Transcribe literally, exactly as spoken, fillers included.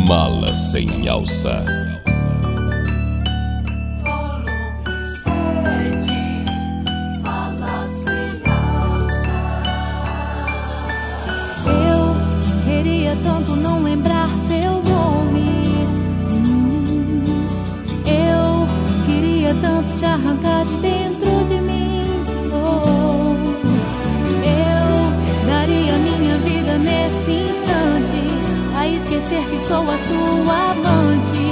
Mala sem alça. Eu queria tanto não lembrar seu nome. Eu queria tanto te arrancar de dentro de mim. Oh, eu daria minha vida nesse instante a esquecer que sou a sua amante.